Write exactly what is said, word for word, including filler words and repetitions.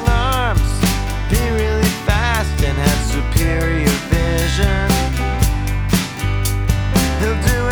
strong arms, be really fast and have superior vision. He'll do